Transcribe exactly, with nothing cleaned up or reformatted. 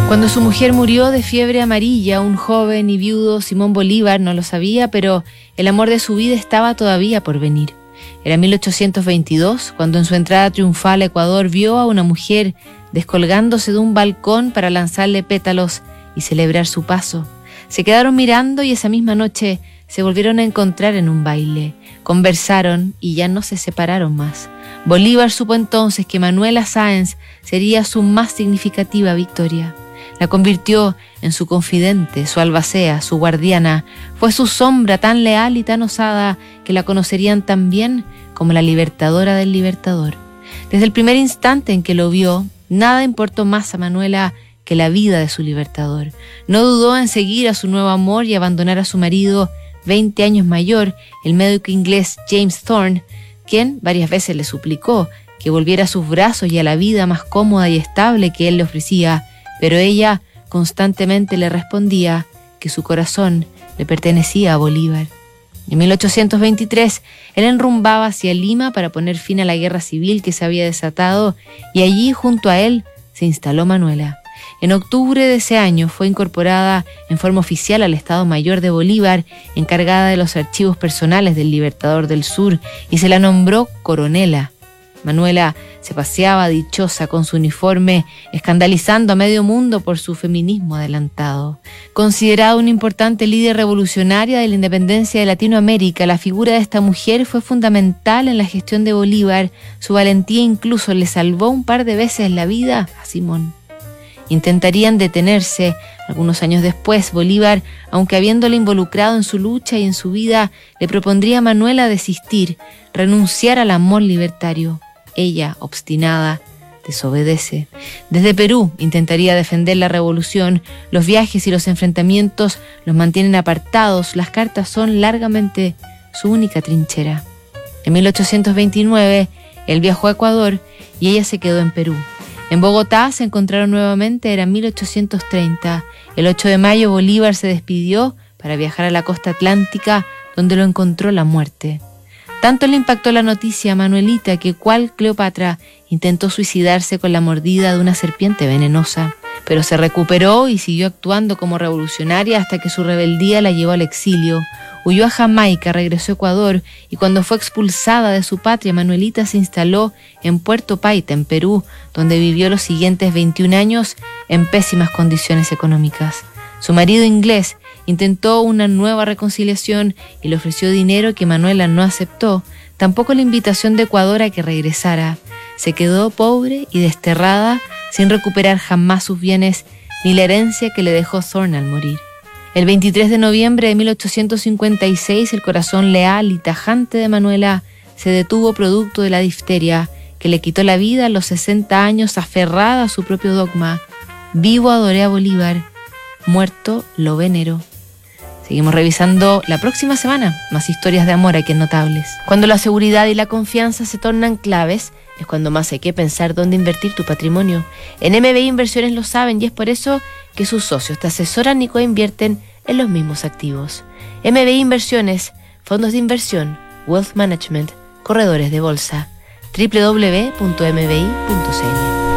Cuando su mujer murió de fiebre amarilla, un joven y viudo Simón Bolívar no lo sabía, pero el amor de su vida estaba todavía por venir. Era mil ochocientos veintidós, cuando en su entrada triunfal a Ecuador vio a una mujer descolgándose de un balcón para lanzarle pétalos y celebrar su paso. Se quedaron mirando y esa misma noche se volvieron a encontrar en un baile. Conversaron y ya no se separaron más. Bolívar supo entonces que Manuela Sáenz sería su más significativa victoria. La convirtió en su confidente, su albacea, su guardiana. Fue su sombra tan leal y tan osada que la conocerían tan bien como la libertadora del libertador. Desde el primer instante en que lo vio, nada importó más a Manuela que la vida de su libertador. No dudó en seguir a su nuevo amor y abandonar a su marido, veinte años mayor, el médico inglés James Thorne, quien varias veces le suplicó que volviera a sus brazos y a la vida más cómoda y estable que él le ofrecía, pero ella constantemente le respondía que su corazón le pertenecía a Bolívar. En mil ochocientos veintitrés, él enrumbaba hacia Lima para poner fin a la guerra civil que se había desatado y allí junto a él se instaló Manuela. En octubre de ese año fue incorporada en forma oficial al Estado Mayor de Bolívar, encargada de los archivos personales del Libertador del Sur, y se la nombró coronela. Manuela se paseaba dichosa con su uniforme, escandalizando a medio mundo por su feminismo adelantado. Considerada una importante líder revolucionaria de la independencia de Latinoamérica, la figura de esta mujer fue fundamental en la gestión de Bolívar. Su valentía incluso le salvó un par de veces la vida a Simón. Intentarían detenerse. Algunos años después, Bolívar, aunque habiéndole involucrado en su lucha y en su vida, le propondría a Manuela desistir, renunciar al amor libertario. Ella, obstinada, desobedece. Desde Perú intentaría defender la revolución. Los viajes y los enfrentamientos los mantienen apartados. Las cartas son largamente su única trinchera. En mil ochocientos veintinueve, él viajó a Ecuador y ella se quedó en Perú. En Bogotá se encontraron nuevamente, era mil ochocientos treinta. El ocho de mayo Bolívar se despidió para viajar a la costa atlántica, donde lo encontró la muerte. Tanto le impactó la noticia a Manuelita que, cual Cleopatra, intentó suicidarse con la mordida de una serpiente venenosa, pero se recuperó y siguió actuando como revolucionaria hasta que su rebeldía la llevó al exilio. Huyó a Jamaica, regresó a Ecuador y cuando fue expulsada de su patria, Manuelita se instaló en Puerto Paita, en Perú, donde vivió los siguientes veintiún años en pésimas condiciones económicas. Su marido inglés intentó una nueva reconciliación y le ofreció dinero que Manuela no aceptó, tampoco la invitación de Ecuador a que regresara. Se quedó pobre y desterrada, sin recuperar jamás sus bienes ni la herencia que le dejó Thorne al morir. El veintitrés de noviembre de mil ochocientos cincuenta y seis, el corazón leal y tajante de Manuela se detuvo producto de la difteria, que le quitó la vida a los sesenta años, aferrada a su propio dogma. Vivo adoré a Bolívar, muerto lo venero. Seguimos revisando la próxima semana más historias de amor aquí en Notables. Cuando la seguridad y la confianza se tornan claves, es cuando más hay que pensar dónde invertir tu patrimonio. En M B I Inversiones lo saben y es por eso que sus socios te asesoran y coinvierten en los mismos activos. M B I Inversiones, fondos de inversión, wealth management, corredores de bolsa. doble u doble u doble u punto m b i punto c l